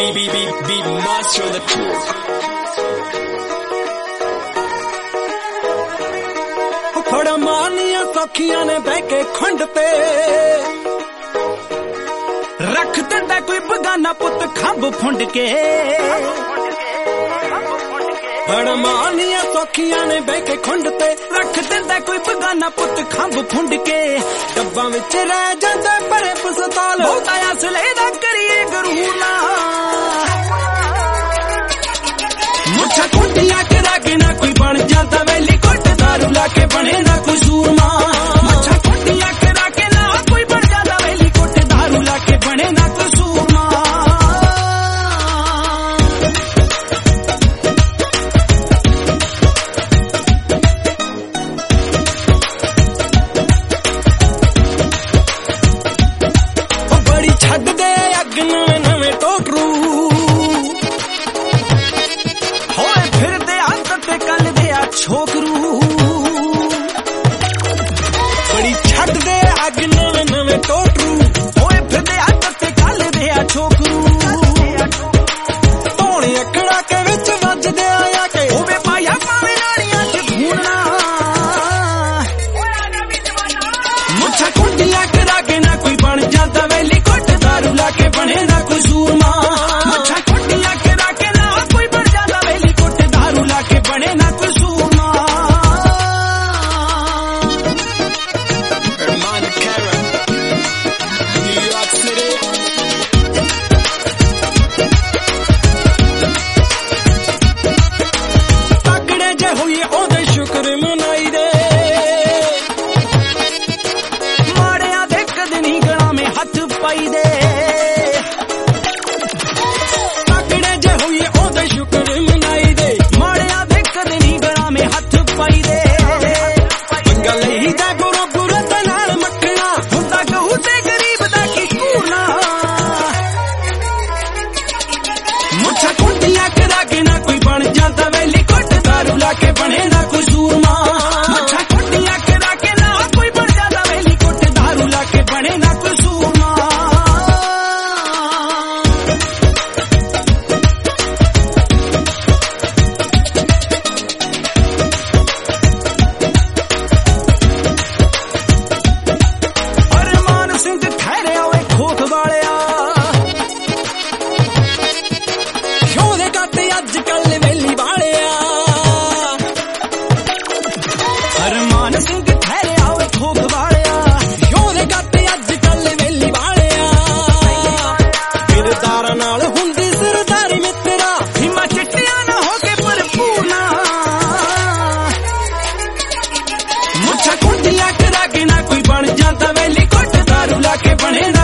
be master of the truth. फड़ा मानिया सौखियां ने बह के खुंड पे रख दिंदा कोई बगाना पुत खंभ फुंड के। फड़ा मानिया सौखियां ने बह के खुंड पे रख दिंदा कोई बगाना पुत खंभ फुंड के। डब्बा विच रह जांदा परे पसताल बहुता असले दा करिए गरूर ना। मुछा कुंडियां करा के ना कोई बन जाता वेली कोट दारू लाके बने ना कोई सूरमा। मुछा कुंडियां करा के ना कोई बन जाता वेली कोट दारू लाके बने ना कोई सूरमा। बड़ी छड्ड दे अग नवे नवे टोकरू होए फिरदे आदत कल दे आ छोकरू। बड़ी छड्ड दे अग नवे नवे टोकरू होए फिरदे आदत कल दे आ छोकरू। धोने अखड़ा के विच वजदे आया के होवे पाया पावे नाड़ियां च भूनना। मुछा कुंडियां करा के ना कोई बन जाता वेली कोट दारू लाके बने ना कोई सूरमा। मुछा कुंडियां करा के ना कोई बन जाता वेली कोट दारू लाके बने ना कोई सूरमा। Herman Cara, New York City. तगड़े जे होइए ओदे शुक्र मनाई दे माड़ियां दे कद नहीं गला में हथ पाई दे। तगड़े जे होइए ओदे शुक्र मनाई दे माड़ियां दे कद नहीं गला में हथ पाई दे। पंगा लई दा गुरु गुरु ते नाल मखना हुंदा कहू ते गरीब दा की कूना। मुछा कुंडियां करा के ना कोई बन जाता वेली कोट दारू लाके बने ना कोई सूरमा। मुछा कुंडियां करा के ना कोई बन जाता वेली कोट दारू लाके बने ना कोई सूरमा। अरमान सिंह ठहरे होए खोख वालिया क्यों दे काते अज कल वेली वालिया। अरमान सिंह ठहरे होए खोख वालिया क्यों दे काते अज कल वेली वालिया। किरदारां नाल हुंदी सरदारी मित्रा हिम्मा चिट्टियां ना हो के भरपूर ना। मुछा कुंडियां करा के ना कोई बन जाता वेली कोट दारू लाके बने ना